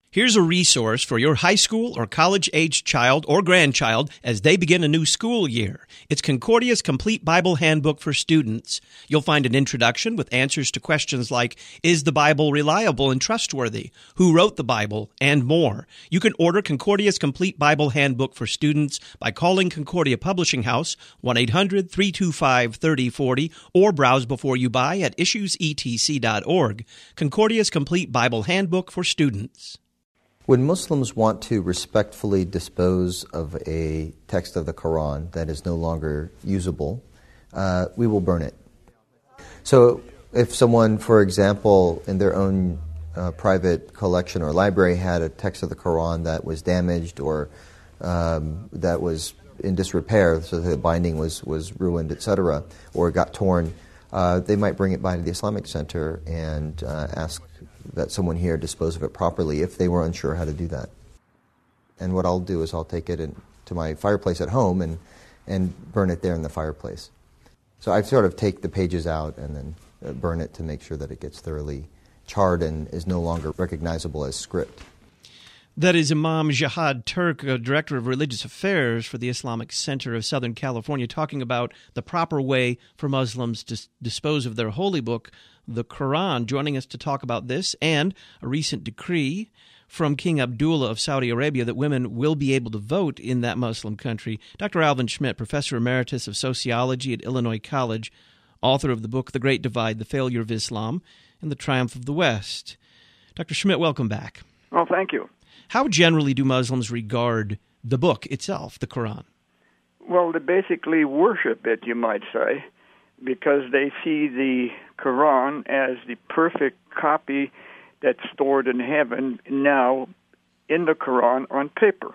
Here's a resource for your high school or college-aged child or grandchild as they begin a new school year. It's Concordia's Complete Bible Handbook for Students. You'll find an introduction with answers to questions like, is the Bible reliable and trustworthy? Who wrote the Bible? And more. You can order Concordia's Complete Bible Handbook for Students by calling Concordia Publishing House, 1-800-325-3040, or browse before you buy at issuesetc.org. Concordia's Complete Bible Handbook for Students. When Muslims want to respectfully dispose of a text of the Quran that is no longer usable, we will burn it. So if someone, for example, in their own private collection or library had a text of the Quran that was damaged or that was in disrepair, so the binding was ruined, etc., or got torn, they might bring it by to the Islamic Center and ask that someone here dispose of it properly if they were unsure how to do that. And what I'll do is I'll take it to my fireplace at home and burn it there in the fireplace. So I sort of take the pages out and then burn it to make sure that it gets thoroughly charred and is no longer recognizable as script. That is Imam Jihad Turk, Director of Religious Affairs for the Islamic Center of Southern California, talking about the proper way for Muslims to dispose of their holy book, the Quran. Joining us to talk about this and a recent decree from King Abdullah of Saudi Arabia that women will be able to vote in that Muslim country, Dr. Alvin Schmidt, Professor Emeritus of Sociology at Illinois College, author of the book The Great Divide, The Failure of Islam, and the Triumph of the West. Dr. Schmidt, welcome back. Well, thank you. How generally do Muslims regard the book itself, the Quran? Well, they basically worship it, you might say, because they see the Quran as the perfect copy that's stored in heaven now in the Quran on paper.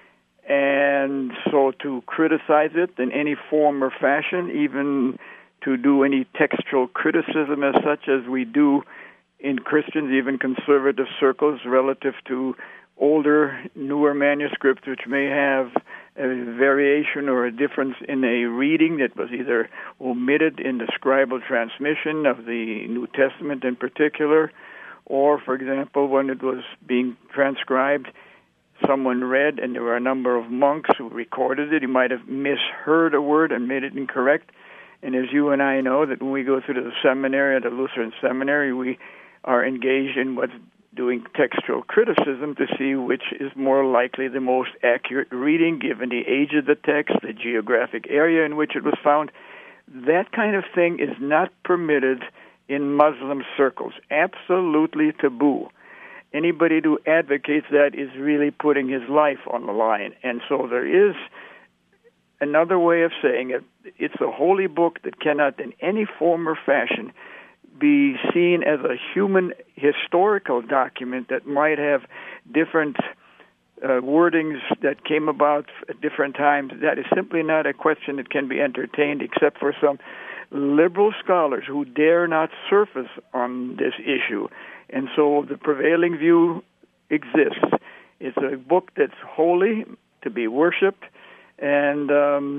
And so to criticize it in any form or fashion, even to do any textual criticism as such as we do in Christians, even conservative circles, relative to older, newer manuscripts which may have a variation or a difference in a reading that was either omitted in the scribal transmission of the New Testament in particular, or, for example, when it was being transcribed, someone read and there were a number of monks who recorded it. He might have misheard a word and made it incorrect. And as you and I know, that when we go through the seminary, at the Lutheran Seminary, we are engaged in what's doing textual criticism to see which is more likely the most accurate reading given the age of the text, the geographic area in which it was found. That kind of thing is not permitted in Muslim circles. Absolutely taboo. Anybody who advocates that is really putting his life on the line. And so there is another way of saying it. It's a holy book that cannot in any form or fashion be seen as a human historical document that might have different wordings that came about at different times. That is simply not a question that can be entertained except for some liberal scholars who dare not surface on this issue. And so the prevailing view exists. It's a book that's holy, to be worshipped, and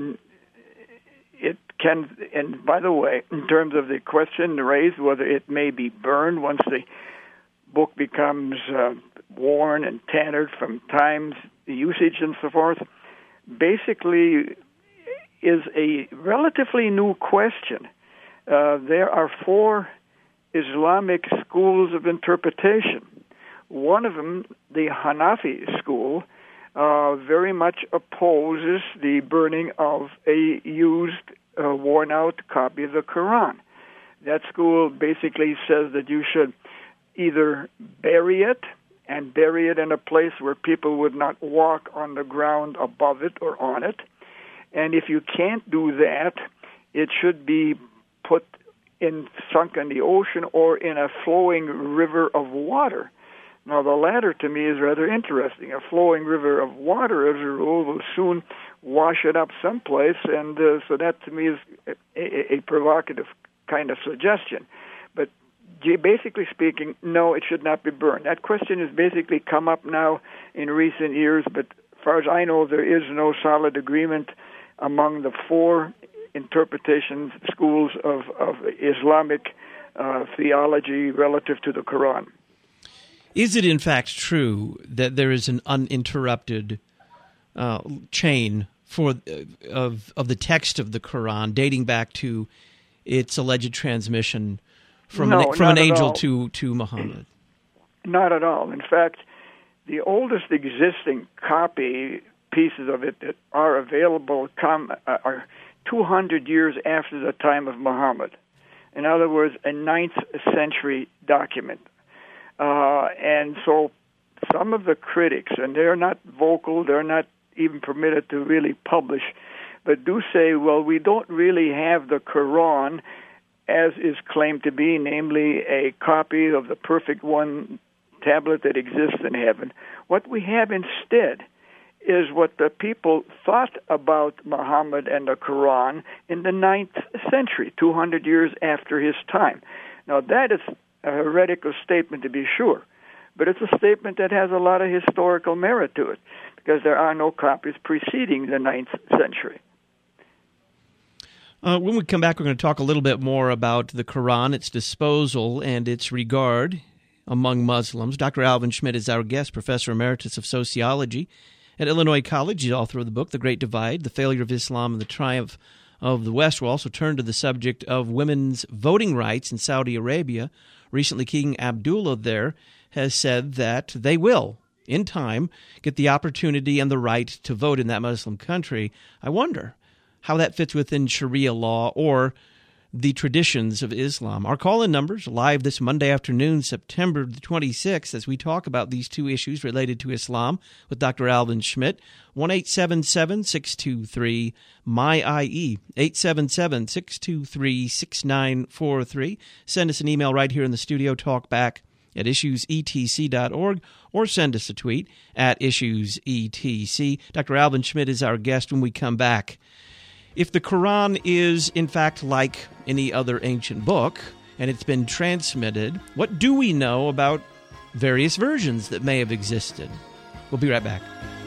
it can, and by the way, in terms of the question raised whether it may be burned once the book becomes worn and tattered from times, the usage and so forth, basically is a relatively new question. There are four Islamic schools of interpretation. One of them, the Hanafi school, very much opposes the burning of a used, worn-out copy of the Quran. That school basically says that you should either bury it and bury it in a place where people would not walk on the ground above it or on it. And if you can't do that, it should be sunk in the ocean or in a flowing river of water. Now, the latter to me is rather interesting. A flowing river of water, as a rule, will soon wash it up someplace, and so that to me is a provocative kind of suggestion. But basically speaking, no, it should not be burned. That question has basically come up now in recent years, but as far as I know, there is no solid agreement among the four interpretation schools of Islamic theology relative to the Quran. Is it in fact true that there is an uninterrupted chain of the text of the Quran dating back to its alleged transmission from an angel to Muhammad? Not at all. In fact, the oldest existing copy pieces of it that are available are 200 years after the time of Muhammad. In other words, a 9th century document. And so some of the critics, and they're not vocal, they're not even permitted to really publish, but do say, well, we don't really have the Quran as is claimed to be, namely a copy of the perfect one tablet that exists in heaven. What we have instead is what the people thought about Muhammad and the Quran in the 9th century, 200 years after his time. Now, that is a heretical statement, to be sure, but it's a statement that has a lot of historical merit to it, because there are no copies preceding the 9th century. When we come back, we're going to talk a little bit more about the Quran, its disposal, and its regard among Muslims. Dr. Alvin Schmidt is our guest, Professor Emeritus of Sociology at Illinois College. He's author of the book, The Great Divide, The Failure of Islam and the Triumph of the West. We'll also turn to the subject of women's voting rights in Saudi Arabia. Recently, King Abdullah there has said that they will, in time, get the opportunity and the right to vote in that Muslim country. I wonder how that fits within Sharia law or the traditions of Islam. Our call-in numbers live this Monday afternoon, September the 26th, as we talk about these two issues related to Islam with Dr. Alvin Schmidt. 1-877-623-MY-IE, 877-623-6943. Send us an email right here in the studio, talkback@issuesetc.org, or send us a tweet at issuesetc. Dr. Alvin Schmidt is our guest when we come back. If the Quran is, in fact, like any other ancient book, and it's been transmitted, what do we know about various versions that may have existed? We'll be right back.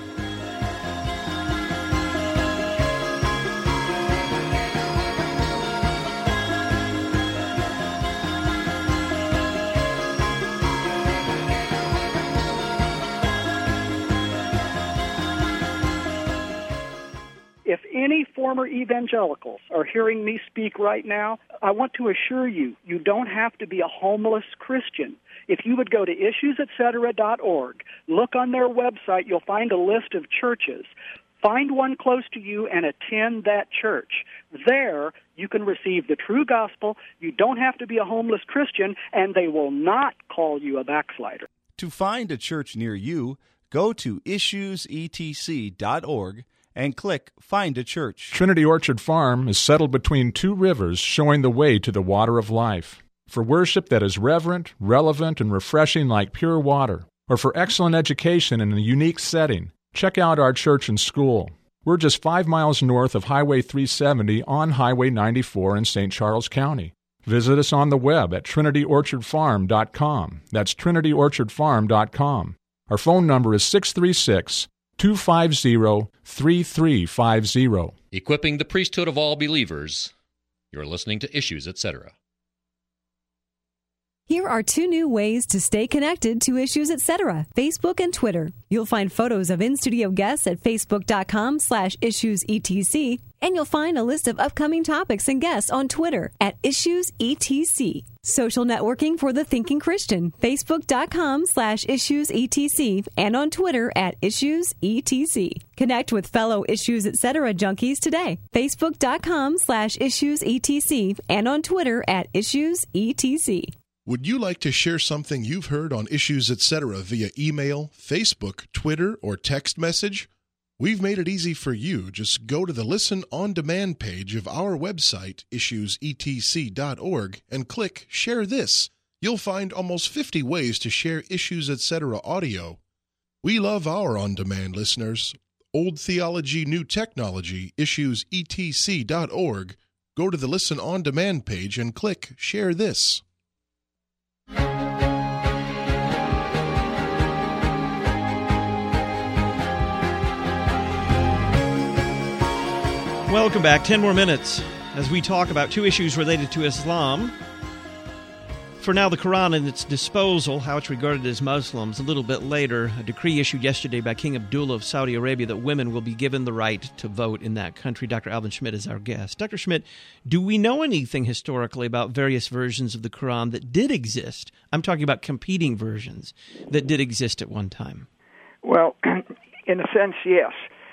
If any former evangelicals are hearing me speak right now, I want to assure you, you don't have to be a homeless Christian. If you would go to issuesetc.org, look on their website, you'll find a list of churches. Find one close to you and attend that church. There, you can receive the true gospel. You don't have to be a homeless Christian, and they will not call you a backslider. To find a church near you, go to issuesetc.org and click Find a Church. Trinity Orchard Farm is settled between two rivers, showing the way to the water of life. For worship that is reverent, relevant, and refreshing like pure water, or for excellent education in a unique setting, check out our church and school. We're just 5 miles north of Highway 370 on Highway 94 in St. Charles County. Visit us on the web at trinityorchardfarm.com. That's trinityorchardfarm.com. Our phone number is 636-250-3350. Equipping the priesthood of all believers. You're listening to Issues, Etc. Here are 2 new ways to stay connected to Issues, Etc. Facebook and Twitter. You'll find photos of in-studio guests at facebook.com/issuesetc, and you'll find a list of upcoming topics and guests on Twitter at issuesetc. Social networking for the thinking Christian, facebook.com/issuesetc, and on Twitter at issuesetc. Connect with fellow Issues, Etc. junkies today, facebook.com/issuesetc, and on Twitter at issuesetc. Would you like to share something you've heard on Issues, Etc. via email, Facebook, Twitter, or text message? We've made it easy for you. Just go to the Listen on Demand page of our website, issuesetc.org, and click Share This. You'll find almost 50 ways to share Issues, Etc. audio. We love our on-demand listeners. Old theology, new technology, issuesetc.org. Go to the Listen on Demand page and click Share This. Welcome back. 10 more minutes as we talk about 2 issues related to Islam. For now, the Quran and its disposal, how it's regarded as Muslims. A little bit later, a decree issued yesterday by King Abdullah of Saudi Arabia that women will be given the right to vote in that country. Dr. Alvin Schmidt is our guest. Dr. Schmidt, do we know anything historically about various versions of the Quran that did exist? I'm talking about competing versions that did exist at one time. Well, in a sense, yes.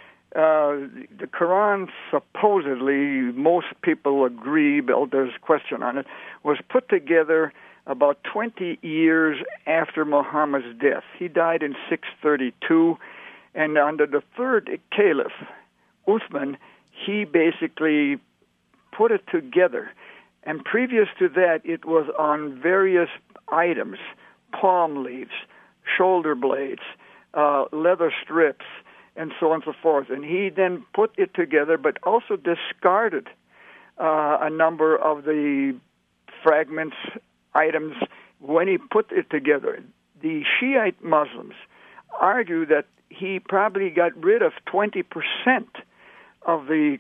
The Quran, supposedly, most people agree, but there's a question on it, was put together about 20 years after Muhammad's death. He died in 632, and under the third caliph, Uthman, he basically put it together. And previous to that, it was on various items, palm leaves, shoulder blades, leather strips, and so on and so forth. And he then put it together, but also discarded a number of the fragments, items, when he put it together. The Shiite Muslims argue that he probably got rid of 20% of the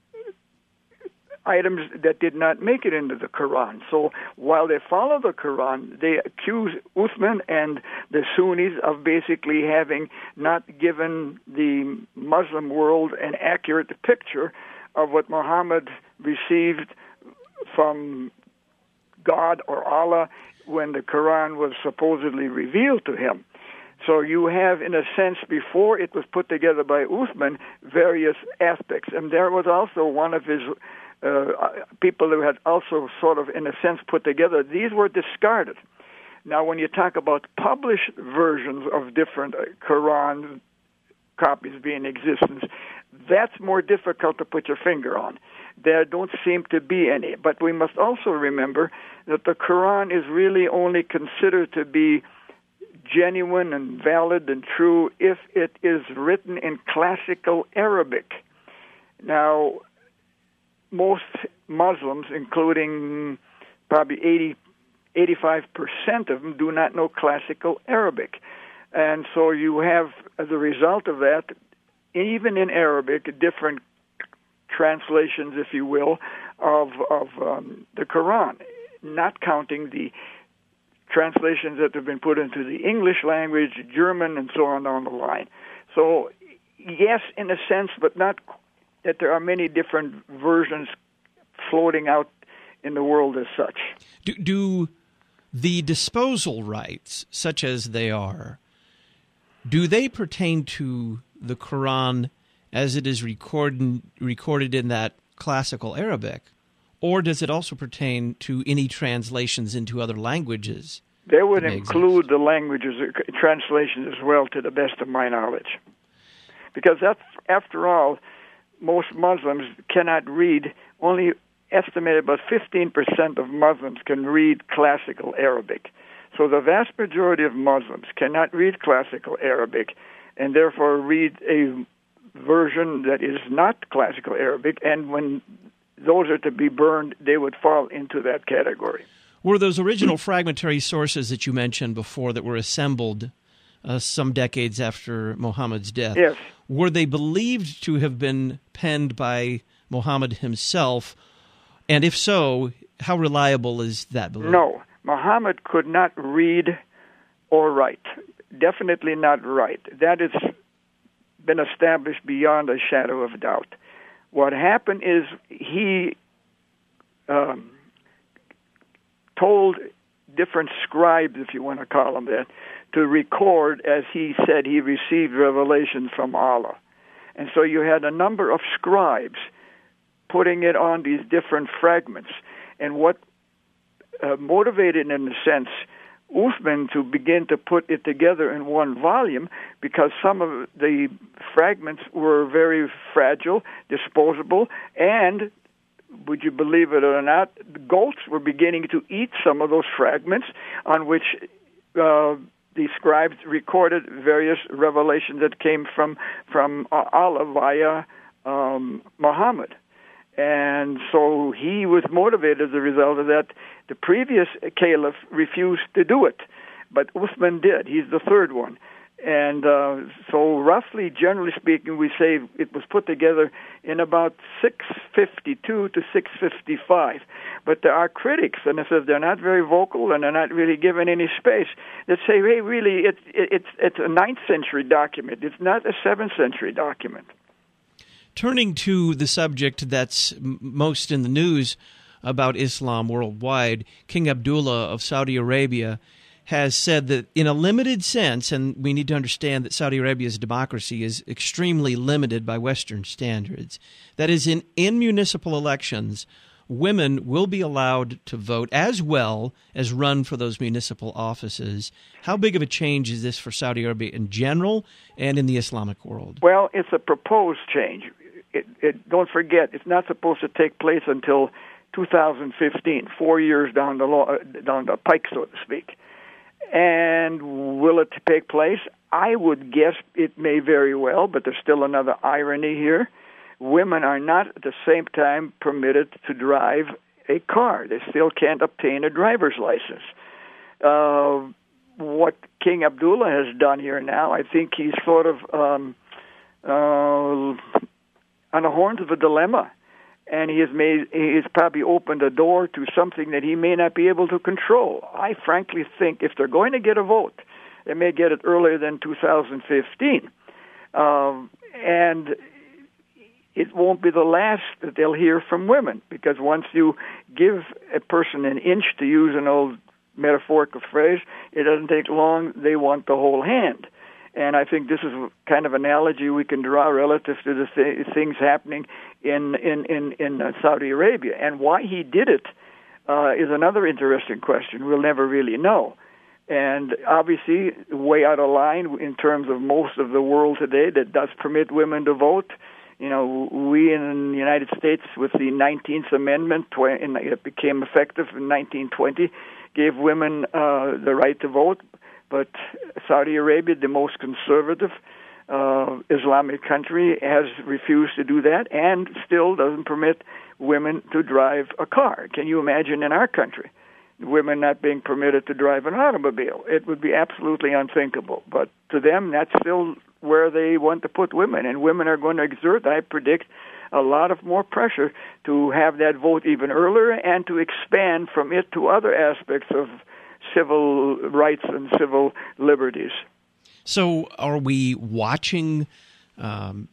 items that did not make it into the Quran. So while they follow the Quran, they accuse Uthman and the Sunnis of basically having not given the Muslim world an accurate picture of what Muhammad received from God or Allah when the Quran was supposedly revealed to him. So you have, in a sense, before it was put together by Uthman, various aspects. And there was also one of his people who had also sort of, in a sense, put together. These were discarded. Now, when you talk about published versions of different Quran copies being in existence, that's more difficult to put your finger on. There don't seem to be any. But we must also remember that the Quran is really only considered to be genuine and valid and true if it is written in classical Arabic. Now, most Muslims, including probably 85% of them, do not know classical Arabic. And so you have, as a result of that, even in Arabic, different translations, if you will, of the Quran, not counting the translations that have been put into the English language, German, and so on down the line. So, yes, in a sense, but not that there are many different versions floating out in the world as such. Do the disposal rights, such as they are, do they pertain to the Quran as it is recorded in that classical Arabic, or does it also pertain to any translations into other languages? They would include the languages, translations as well, to the best of my knowledge. Because that's, after all, most Muslims cannot read. Only estimated about 15% of Muslims can read classical Arabic. So the vast majority of Muslims cannot read classical Arabic and therefore read a version that is not classical Arabic, and when those are to be burned, they would fall into that category. Were those original fragmentary sources that you mentioned before that were assembled some decades after Muhammad's death, yes, were they believed to have been penned by Muhammad himself? And if so, how reliable is that belief? No. Muhammad could not read or write. Definitely not write. That has been established beyond a shadow of doubt. What happened is he told different scribes, if you want to call them that, to record, as he said, he received revelation from Allah. And so you had a number of scribes putting it on these different fragments. And what motivated, in a sense, Uthman to begin to put it together in one volume, because some of the fragments were very fragile, disposable, and, would you believe it or not, the goats were beginning to eat some of those fragments, on which the scribes recorded various revelations that came from Allah via Muhammad. And so he was motivated as a result of that. The previous caliph refused to do it, but Uthman did. He's the third one. And so roughly, generally speaking, we say it was put together in about 652 to 655. But there are critics, and if they're not very vocal and they're not really given any space, that say, hey, really, it's a 9th century document. It's not a 7th century document. Turning to the subject that's most in the news about Islam worldwide, King Abdullah of Saudi Arabia has said that in a limited sense, and we need to understand that Saudi Arabia's democracy is extremely limited by Western standards, that is, in municipal elections, women will be allowed to vote as well as run for those municipal offices. How big of a change is this for Saudi Arabia in general and in the Islamic world? Well, it's a proposed change. Don't forget, it's not supposed to take place until 2015, 4 years down the pike, so to speak. And will it take place? I would guess it may very well, but there's still another irony here. Women are not at the same time permitted to drive a car. They still can't obtain a driver's license. What King Abdullah has done here now, I think he's sort of on the horns of a dilemma. And he's probably opened a door to something that he may not be able to control. I frankly think if they're going to get a vote, they may get it earlier than 2015. And it won't be the last that they'll hear from women, because once you give a person an inch, to use an old metaphorical phrase, it doesn't take long, they want the whole hand. And I think this is kind of analogy we can draw relative to the things happening in Saudi Arabia. And why he did it is another interesting question. We'll never really know. And obviously, way out of line in terms of most of the world today that does permit women to vote. You know, we in the United States, with the 19th Amendment, it became effective in 1920, gave women the right to vote. But Saudi Arabia, the most conservative Islamic country, has refused to do that and still doesn't permit women to drive a car. Can you imagine in our country women not being permitted to drive an automobile? It would be absolutely unthinkable. But to them, that's still where they want to put women. And women are going to exert, I predict, a lot of more pressure to have that vote even earlier and to expand from it to other aspects of civil rights and civil liberties. So are we watching the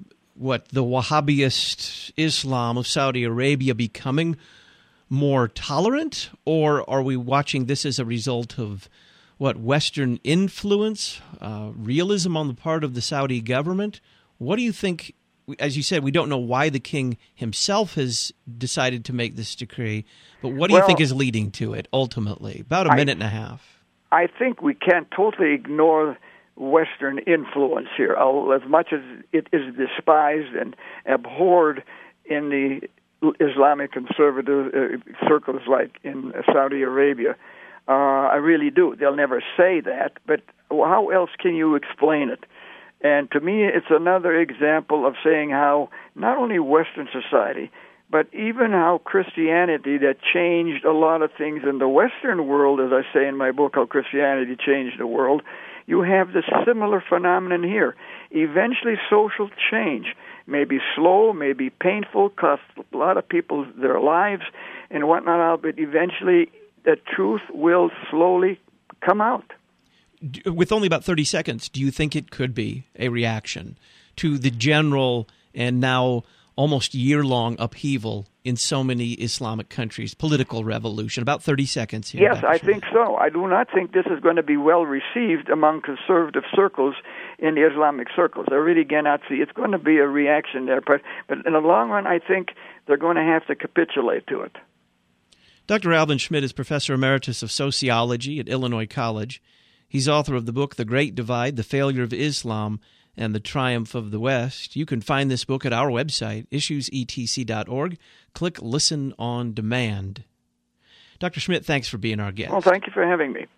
Wahhabist Islam of Saudi Arabia becoming more tolerant, or are we watching this as a result of Western influence, realism on the part of the Saudi government? What do you think? As you said, we don't know why the king himself has decided to make this decree, but what do you think is leading to it ultimately? About a minute and a half. I think we can't totally ignore Western influence here, as much as it is despised and abhorred in the Islamic conservative circles like in Saudi Arabia. I really do. They'll never say that, but how else can you explain it? And to me, it's another example of saying how not only Western society, but even how Christianity, that changed a lot of things in the Western world, as I say in my book, How Christianity Changed the World, you have this similar phenomenon here. Eventually, social change may be slow, may be painful, cost a lot of people their lives and whatnot, but eventually the truth will slowly come out. With only about 30 seconds, do you think it could be a reaction to the general and now almost year-long upheaval in so many Islamic countries, political revolution? About 30 seconds here. Yes, I think so. I do not think this is going to be well received among conservative circles in the Islamic circles. I really cannot see. It's going to be a reaction there, but in the long run, I think they're going to have to capitulate to it. Dr. Alvin Schmidt is Professor Emeritus of Sociology at Illinois College. He's author of the book, The Great Divide, The Failure of Islam and the Triumph of the West. You can find this book at our website, issuesetc.org. Click Listen on Demand. Dr. Schmidt, thanks for being our guest. Well, thank you for having me.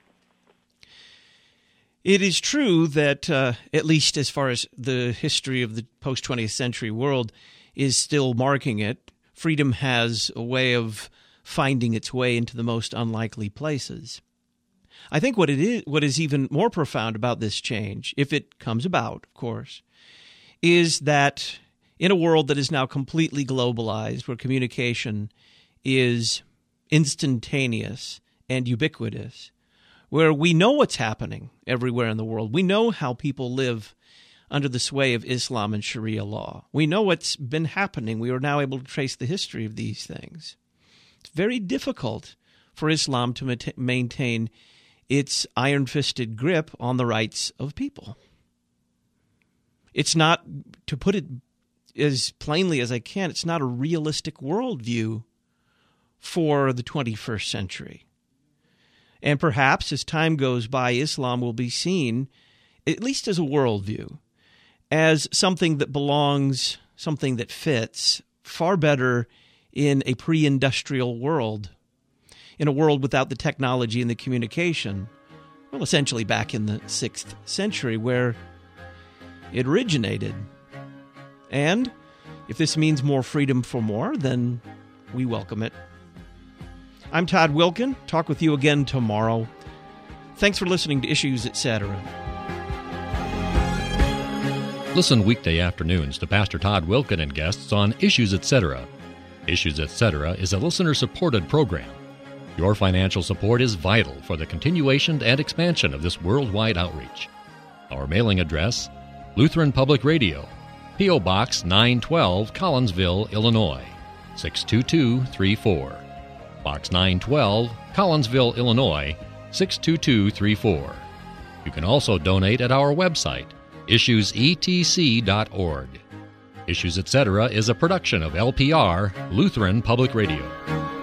It is true that, at least as far as the history of the post-20th century world is still marking it, freedom has a way of finding its way into the most unlikely places. I think what is even more profound about this change, if it comes about, of course, is that in a world that is now completely globalized, where communication is instantaneous and ubiquitous, where we know what's happening everywhere in the world, we know how people live under the sway of Islam and Sharia law. We know what's been happening. We are now able to trace the history of these things. It's very difficult for Islam to maintain its iron-fisted grip on the rights of people. It's not, to put it as plainly as I can, it's not a realistic worldview for the 21st century. And perhaps as time goes by, Islam will be seen, at least as a worldview, as something that belongs, something that fits far better in a pre-industrial world, in a world without the technology and the communication, well, essentially back in the 6th century where it originated. And if this means more freedom for more, then we welcome it. I'm Todd Wilken. Talk with you again tomorrow. Thanks for listening to Issues, Etc. Listen weekday afternoons to Pastor Todd Wilken and guests on Issues, Etc. Issues, Etc. is a listener-supported program. Your financial support is vital for the continuation and expansion of this worldwide outreach. Our mailing address, Lutheran Public Radio, P.O. Box 912, Collinsville, Illinois, 62234. Box 912, Collinsville, Illinois, 62234. You can also donate at our website, issuesetc.org. Issues Etc. is a production of LPR, Lutheran Public Radio.